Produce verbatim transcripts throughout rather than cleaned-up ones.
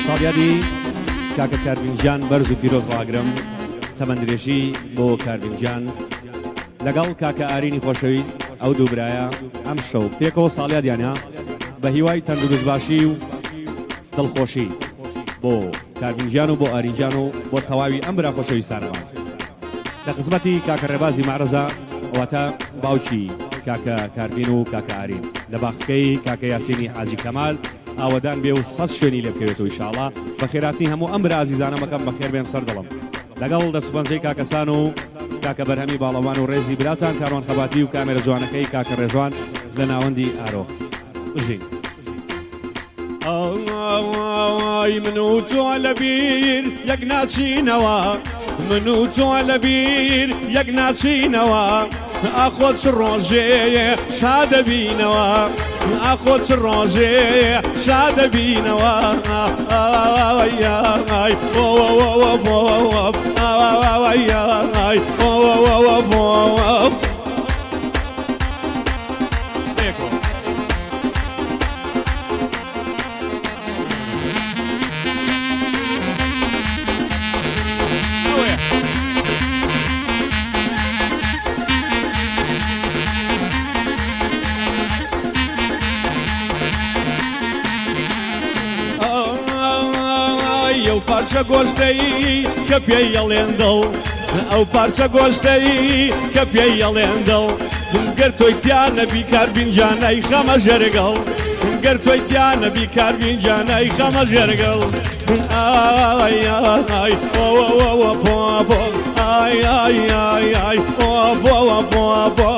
ساڵیادی کاکە کاروینگیان بەرز و پیرۆز ڕاگرم تەمەندرێژی بۆ کاروینگیان لەگەڵ کاکە ئارینی خۆشەویست ئەو دوو برایە ئەم شەو پێکەوە ساڵیادیانە بە هیوای تەندروست باشی و دڵخۆشی بۆ کاروینگیان و بۆ ئارینجیان و بۆ تەواوی ئەم برا خۆشەویستانەوە لە خزمەتی کاکە ڕێبازی مەعرەزە ئەواتە باوکی کاکە کاروین و کاکە ئارین لە باخەکەی کاکە یاسینی حاجی کەمال ئاوەدان بێ و سەد شوێنی لێ بکەوێتەوە ئینشاڵڵا بە خێراتنی هەموو ئەم برا عەزیزانە مەکەم بەخێر بێن سەر دڵم لەگەڵ دەسوبەنجەی کاکەسان و کاکە بەرهەمی باڵەوان و ڕێزی براتان کاروان خەباتی و کامێرە جوانەکەی کاکە ڕێژوان لە ناوەندی ئارۆ بژین ئەوای من و تۆ لەبیر یەک ناچینەوە من و تۆ لەبیر یەک ناچینەوە ئاخۆ چ ڕۆژێ شادەبینەوە ئاخۆ چ ڕۆژێ شادەبینەوە ئەو پارچە گۆشتەی کە پێی ئەڵێن دڵ ئەو پارچە گۆشتەی کە پێی ئەڵێن دڵ گەر تۆی تیا نەبی کاروینگیانەی خەمە ژێرگەڵ گەر تۆی تیا نەبی کاروینگیانەی خەمە ژێرگەڵ ئای ئای ئۆ پۆ ئای ئای ئای ئای ئۆ پۆ پۆ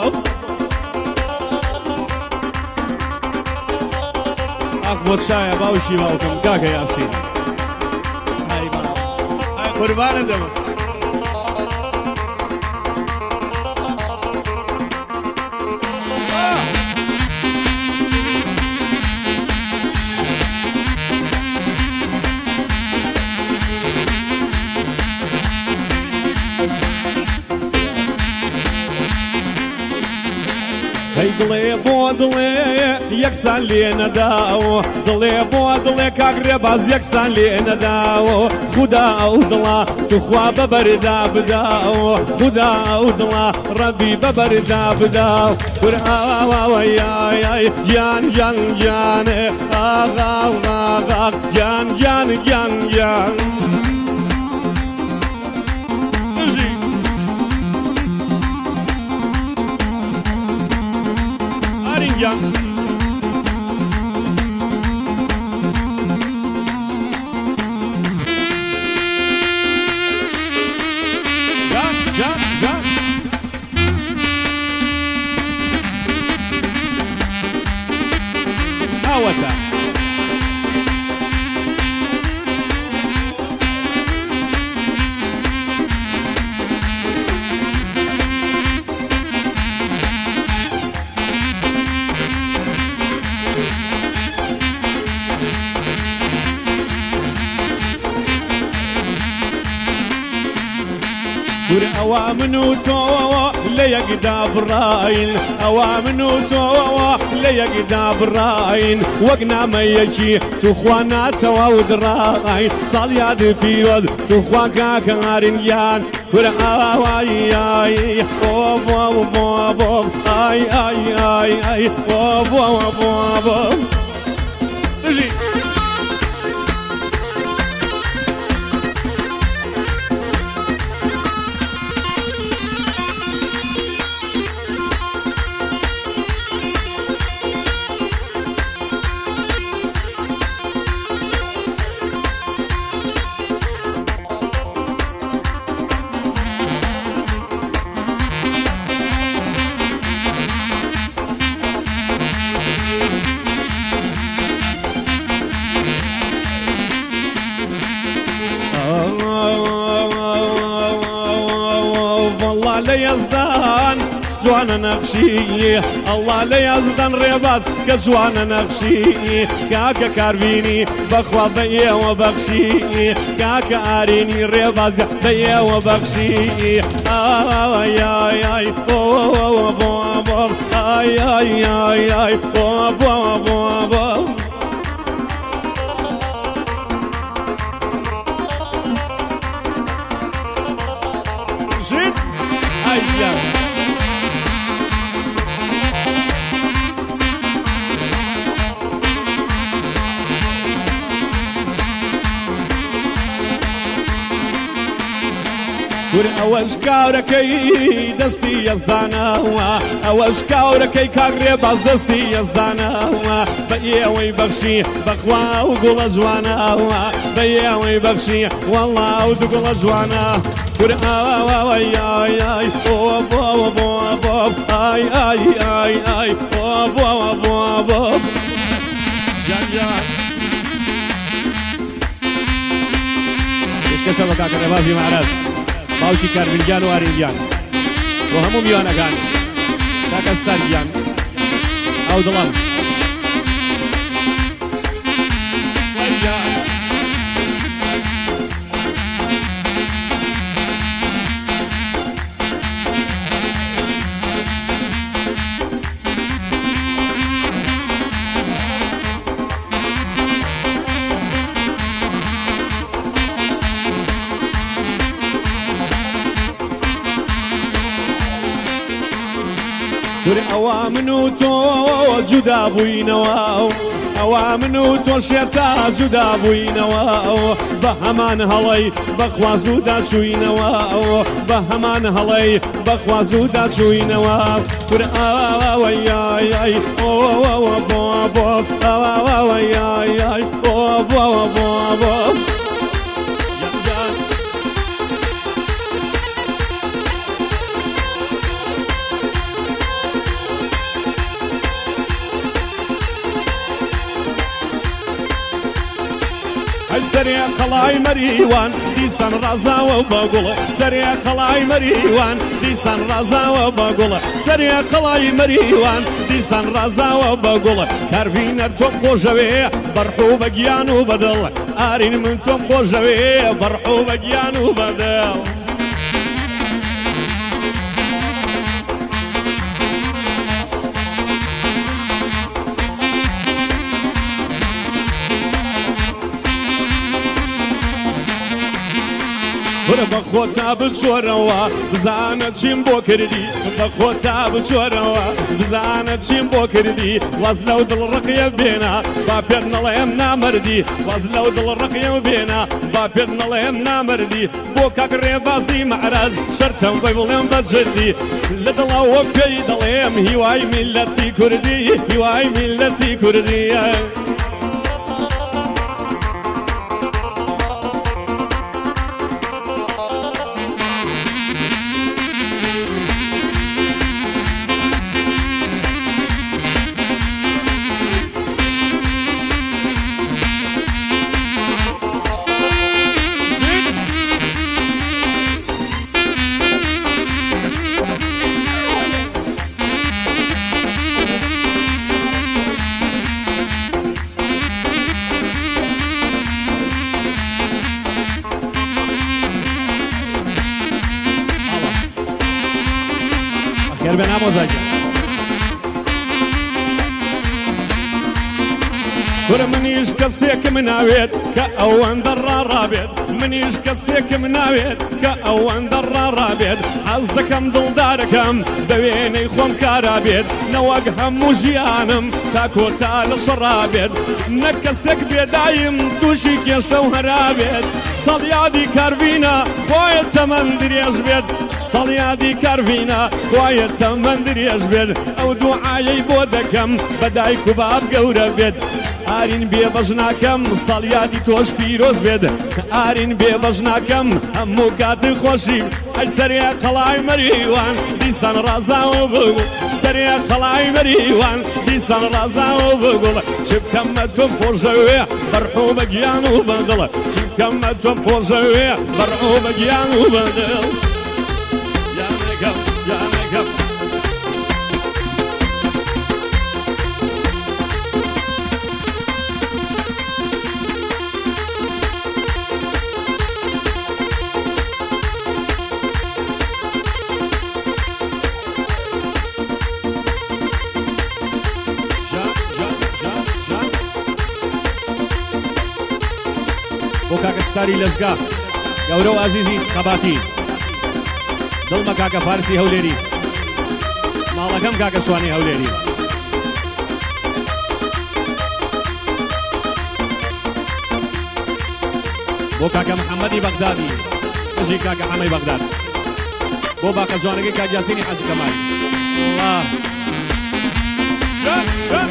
ئاخ بۆ شایە باوشی باوکم کاکە یاسین قربانە دەبم هەی دڵێ بۆ دڵێ یەکسان لێ نەداوە دڵێ بۆ دڵێ کاک ڕێباز یەکسان لێ نەداوە خودا ئەو دڵا توخوا بەبەردا بداوە خودا ئەو دڵا ڕەبی بەبەردا بداو ئاوەیای گیان گیان گیانێ ئاغاو ئاغاق گیان گیان گیان گیان ئارینگیان ئاوەتە ئەوا من و تۆ لە یەکدا بڕاین ئەوا من و تۆ لە یەکدا بڕاین وەک نامەیەکی توخوا ناتەوا و دڕاین ساڵیاد پیرۆز توخوا کاکە ئارینگیان ورە ئاوایی ئای ئۆ بۆ بۆ بۆ ئای ئای ئای ئای ئۆ بۆ بۆ بۆ لە یەزدان جوانە نەخشی ئەڵڵا لە یەزدان ڕێباز کە جوانە نەخشی کاکە کاروینی بەخوا بە ئێوە بەخشی کاکە ئارینی ڕێباز بە ئێوە بەخشی ئای ئای ئای ئۆ بۆ بۆ ئای ئای ئای ئای ئۆ بۆ بۆ بۆ گیان ور ئەوەش کاورەکەی دەستی یەزدانەوە ئەوەش کاورەکەی کاگرێ باز دەستی یەزدانەوە بە ئێوەی بەخشی بەخوا و گوڵە جوانەوە بە ئێوەی بەخشی وەڵا و دوگوڵە جوانە ور ئاوای ئای ئای بۆ بۆ بۆ بۆ ئای ئای ئای ئای بۆ بۆ بۆ بۆ ژیان ژیان پێشکەشە بە کاکە ڕێبازی مەعرەز باوکی کارڤینگیان و ئارینگیان بۆ هەموو میوانەکان کاکە ستارگیان ئەو دڵم ئەوا من و تۆ جودا بووینەوە ئەوا من و تۆ شێتا جودا بووینەوە بە هەمان هەڵەی بەخواز و داچووینەوە بە هەمان هەڵەی بەخواز و داچووینەوە کور ئاوەیای ئۆ بۆ بۆ ئاوەیای ئۆ بۆ بۆ بۆ سريع قلاي مريوان ديسان رازا وبقول سريع قلاي مريوان ديسان رازا وبقول سريع قلاي مريوان ديسان رازا وبقول كارفين ارتوم قوجوي برحو بقيان وبدل آرين من توم قوجوي برحو بقيان وبدل بەخۆتا بچۆرەوە بزانە چیم بۆ کردی بەخۆتا بچۆرەوە بزانە چیم بۆ کردی واز لەو دڵڕقیە بێنە با پێت نەڵێم نامەردی واز لەو دڵڕقیە بێنە با پێت نەڵێم نامەردی بۆ کاک ڕێبازی مەعرەز شەرتەم بە بڵێم بەجردی لە دڵەوە پێی دەڵێم هیوای میلەتی کوردی هیوای میلەتی کوردیە خير بنا مزاجي ور منیش کەسێک مناوێت کە ئەوەندە ڕاڕابێت منیش کەسێک مناوێت کە ئەوەندە ڕاڕابێت حەز دەکەم دڵدارەکەم بە وێنەی خۆم کارابێت نەوەک هەموو ژیانم تا کۆتا لە شەڕابێت نەک کەسێک بێدایم تووشی کێشە و هەرابێت سەڵیادی کارڤینە خۆیە تەمەن درێژ بێت سەڵیادی کارڤینە خۆیە تەمەن درێژ بێت ئەو دوعایەی بۆ دەکەم بە دایک و باب گەورە بێت ئارین بێبەش ناکەم سەڵیادی تۆش پیرۆز بێت ئارین بێبەش ناکەم هەموو کاتی خۆشی ئەی سەرێ قەڵای مەریوان دیسان ڕازاوە بگوڵ سەرێ قەڵای مەریوان دیسان ڕازاوە بگوڵ چ بکەمە تۆم پۆژەوێ بەرحوو بە گیان و بەدڵ چ بکەمە تۆم پۆژەوێ بەرحوو بە گیان و بەدڵ یانەکەم یانەکەم بۆ کاکە ستاری لەزگا گەورە و ئازیزی قەباتی دڵمە کاکە فارسی هەولێری ماڵەکەم کاکە شوانی هەولێری بۆ کاکە محەممەدی بەغدادی قژی کاکە حەمەی بەغداد بۆ باقە جوانەکەی کاگیاسینی حاجی کەمال الله شەر شەر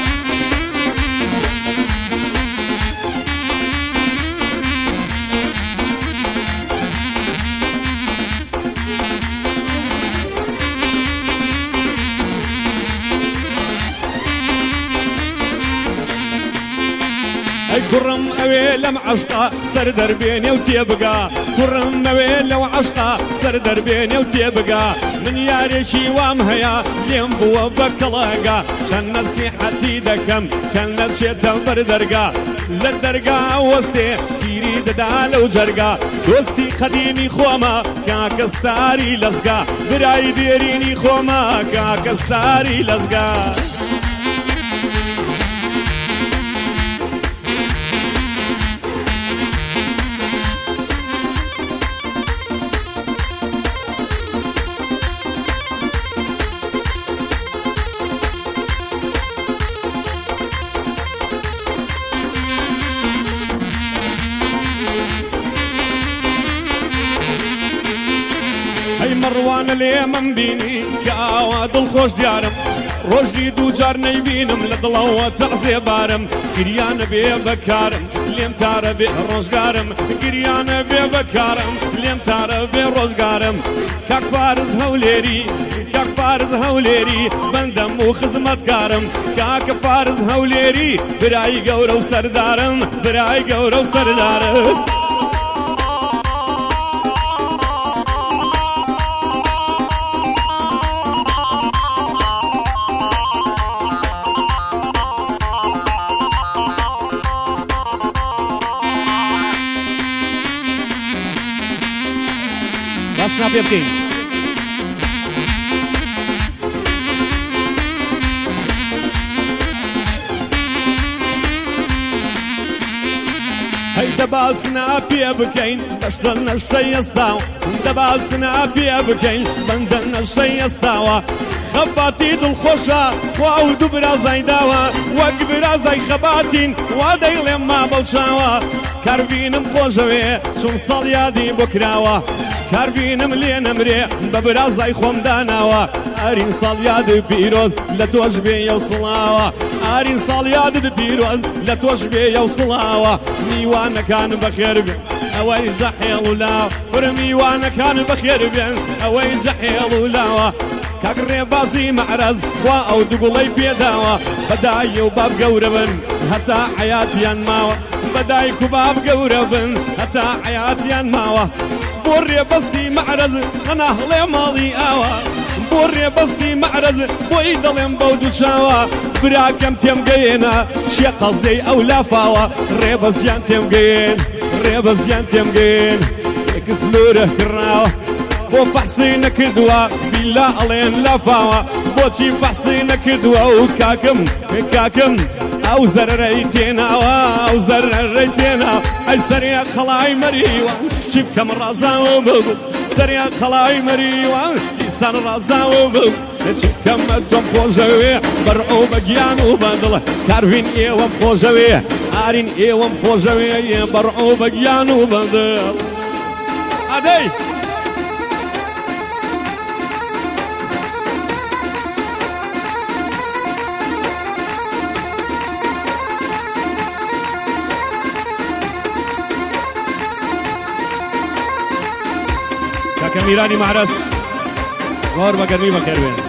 كرم اوي لم عشقا سر دربيني وتيبقى كرم اوي لو عشقا سر دربيني وتيبقى من ياريشي وامهيا ليم بوا بكلاقا شان نصيحتي دكم كان نبشيتا بردرقا للدرقا وستي تيري ددال وجرقا دوستي قديمي خوما كاكستاري لزقا براي ديريني خوما كاكستاري لزقا مروان لي من بيني كاواد الخوش ديارم روجي دو جار نيبينم لدلو تعزي بارم قريان بي بكارم ليم تار بي روزقارم قريان بي بكارم ليم تار بي روزقارم كاك فارز هوليري كاك فارز هوليري بندم وخزمت كارم كاك فارز هوليري براي قورة وسردارم براي قورة وسردارم Snap your king. هاي دباسنا بيبكين بشرنا الشي يستاوى دباسنا بيبكين بندنا الشي يستاوى خباتي دل خوشا وعود برازاي داوا وقبرازاي خباتين وادي لما بوشاوا كاربينم خوشوي شون صاليادي بكراوا كاربينم لينمري ببرازاي خوم داناوا ارين صالياد بيروز لتوجبي يوصلاوا ارين صالياد بيروز لتوجبي يوصلاوا ميوانا كان بخير بي اوي زحيل ولا ورمي وانا كان بخير بي اوي زحيل ولا كاكري بازي معرز خوا او دقولي بيداوا بداي وباب قوربن حتى حياتي انماوا بداي كباب قوربن حتى حياتي انماوا بوري بستي معرز انا اهلي ماضي اوا بوري بستي معرز بوي دلم بودو شاوا براكم تيم قينا شي قصدي او لافاوا ريبس جان تيم قين ريبس جان تيم قين اكس بلوره كراوا بو فحصينا كدوا بلا علين لافاوا بوشي فحصينا كدوا وكاكم كاكم او زرريتينا او زرريتينا اي سريع خلاي مريوان شبكم رازا وبقو سريع خلاي مريوان لسان رازا وبقو شبكم اتوم خوجوي برعو بقيان وبندله كارفين ايوم خوجوي ارين ايوم خوجوي برعو بقيان وبندله ادي كاكا ميراني معرس غور بقرمي بخير بين